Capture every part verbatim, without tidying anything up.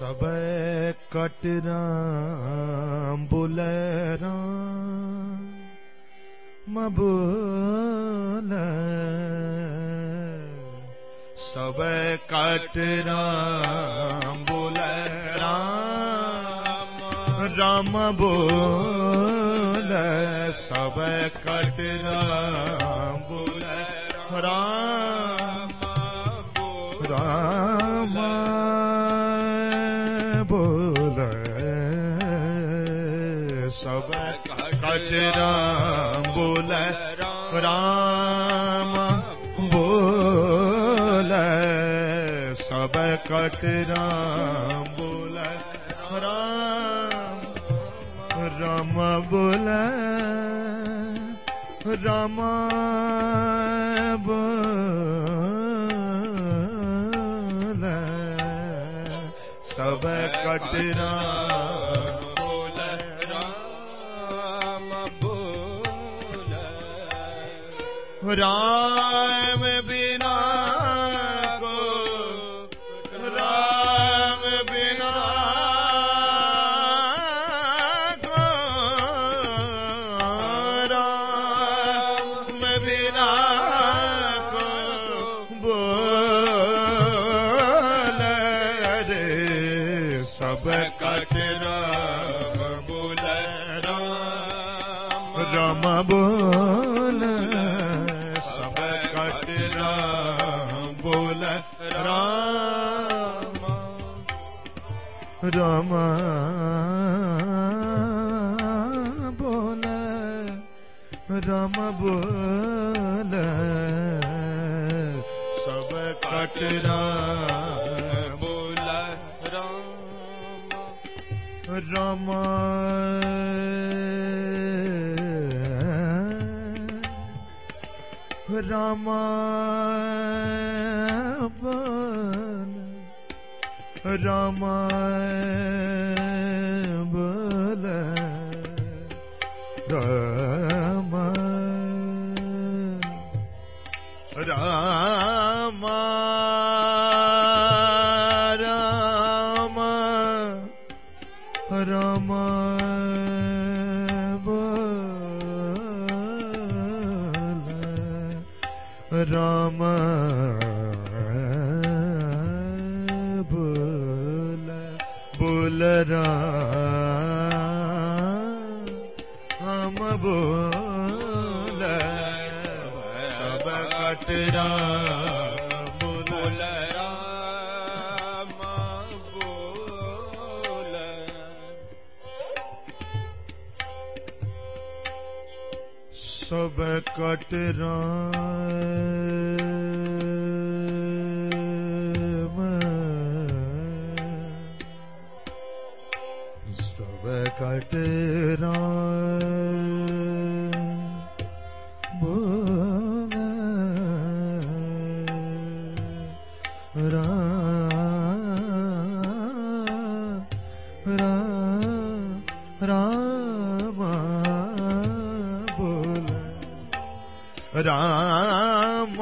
सब कट राम बोल राम बोल सब कट राम बोल राम राम बोल सब कट राम बोल राम राम बोल सब कट राम बोल राम बोल सब कट राम बोल राम राम बोल राम बोल सब कट राम बोल राम बोल राम बिना को राम बिना को राम बिना को बोल रे सब कट राम बोल राम राम बोल सब कट राम बोल राम राम बोल राम बोल सब कट राम बोल राम राम बोल राम बोल राम राम राम राम राम बोल बोल राम बोल सब कट राम बोल राम बोल सब कट राम सब कट राम बोल राम राम राम बोल राम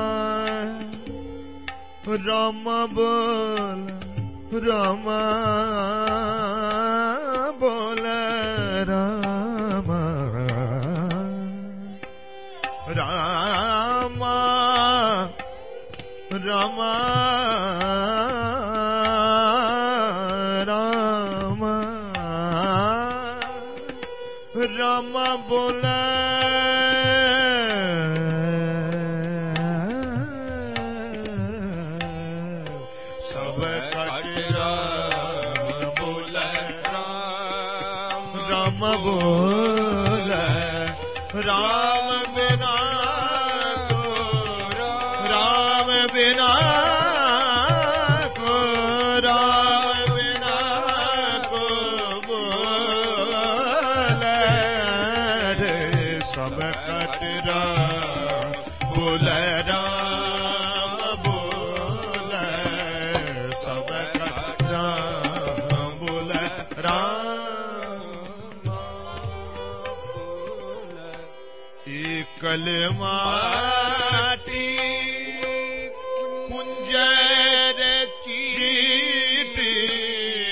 राम बोल राम बोल राम राम राम राम राम बोल सब कट राम बोल राम बोल राम बिना को राम बिना को राम बिना को बोल रे सब कट राम बोल राम बोल सब कट राम बोल राम एकल माटी कुंजर चीटी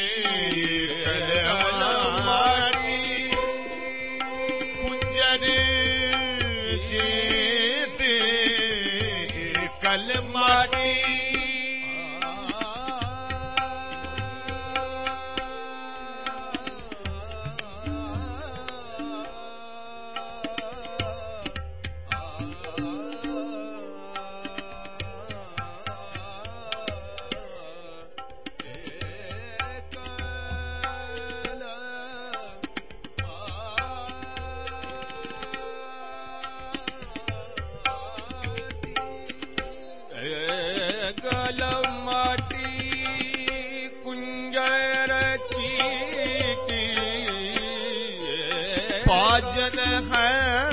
पाजन है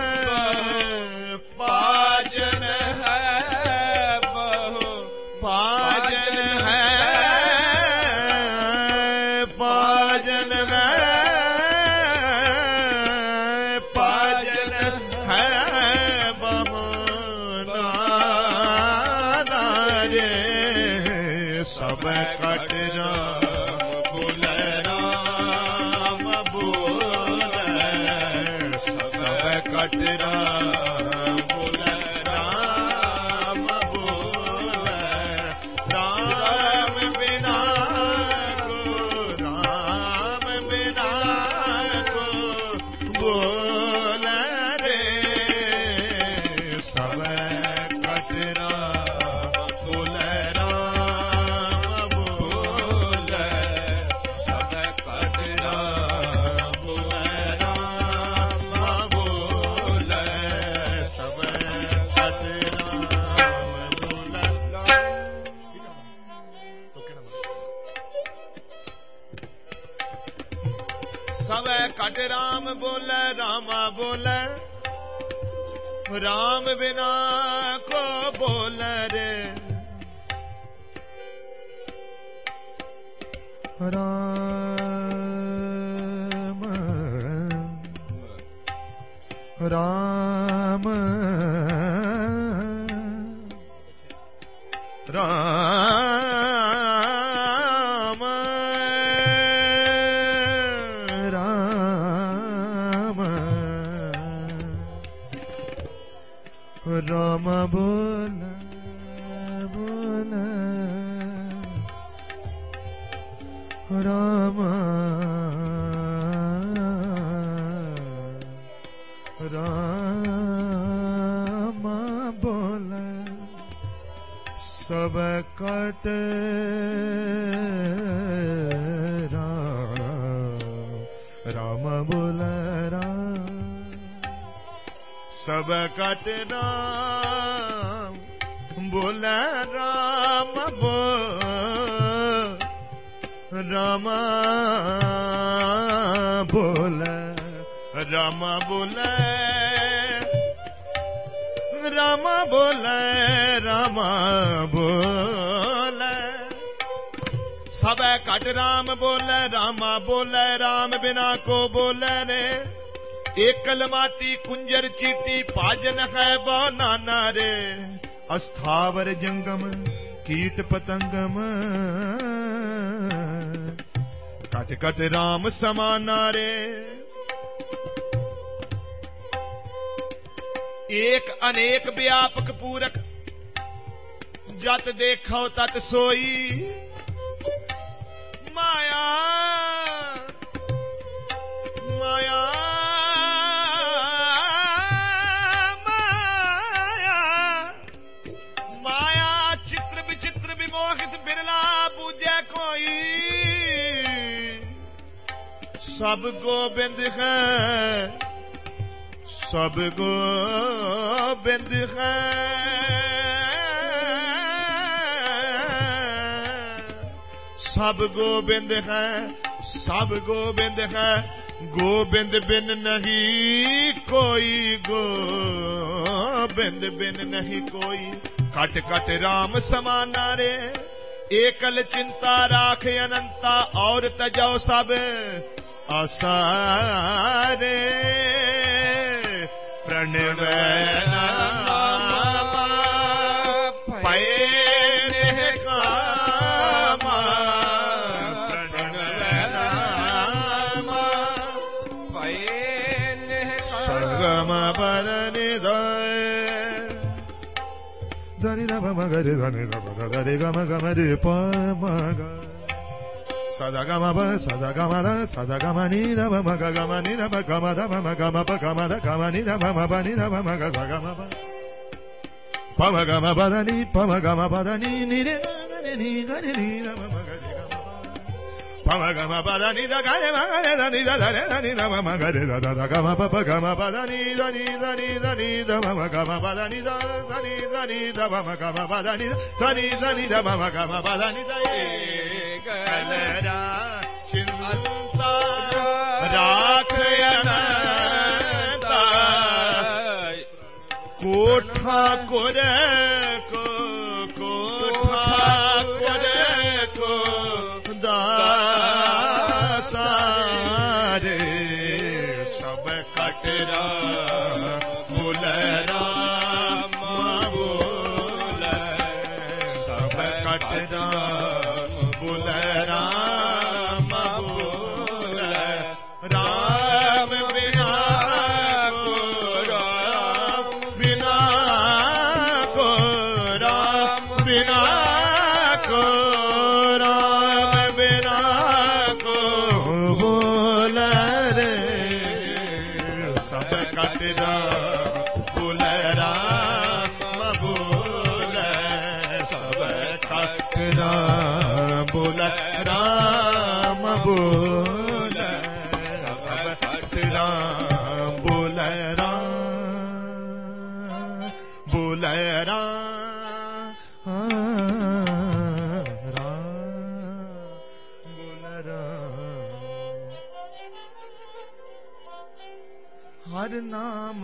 पाजन है बहु पाजन है पाजन है पाजन है बहु नाना रे सब कटरा कटरा बोल राम बोल राम बिना को राम बिना को बोल रे सब कटरा बोल राम बोल सब कटरा सब कट राम बोले रामा बोले राम बिना को बोले रे राम राम राम राम बोला बोला राम राम बोला सब कट राम राम बोला राम सब कट राम बोल राम बोल राम बोल राम बोल राम बोल राम बोल सब कट राम बोल राम बोल राम बिना को बोल रे एकल माटी कुंजर चीटी पाजन है वो नाना रे अस्थावर जंगम कीट पतंगम कट कट राम समाना रे एक अनेक व्यापक पूरक जत देखो तत सोई माया माया सब गोबिंद है सब गोबिंद है सब गोबिंद है सब गोबिंद है गोबिंद बिन नहीं कोई गोबिंद बिन नहीं कोई कट कट राम समाना रे एकल चिंता राख अनंता और तजो सब आसारे प्रणव नाम पैने कामा प्रणव नाम पैने सगम बदनि धनि धम मगरे धनि धम धरे गम गम रे प मग सदा गम प सदा गम द सदा गम नि ध म ग गम नि ध म गम ध म गम प गम ध गम नि ध म प नि ध म ग ध गम प प म गम प ध नि प म गम प ध नि नि रे नि नि ग नि नि ध म ग रे गम प म गम प ध नि ध ग रे म ग रे ध नि ध ध रे ध नि ध म म ग रे ध ध ध गम प प गम प ध नि ध नि ध नि ध नि ध म म गम प ध नि ध ध नि ध नि ध म म गम प ध नि ध नि ध नि ध म म गम प ध नि ध कलरा चिंता राख ठाकुर को को ठाकुर को दासारे सब कटरा बोल राम बोल सब कटरा बोल राम बोल राम बिना को राम बिना को राम बिना को राम बिना को बोल रे सब कटरा बोल राम बोल सब कटरा बोल राम बोल सब कटरा बोल राम बोल राम बोल राम हर नाम